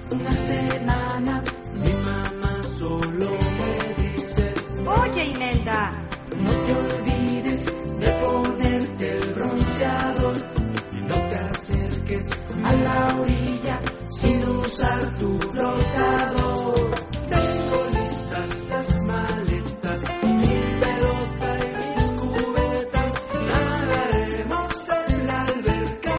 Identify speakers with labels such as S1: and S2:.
S1: una semana, mi mamá solo me dice:
S2: Oye, Imelda,
S1: no te olvides de ponerte el bronceador y no te acerques a la orilla sin usar tu flotador.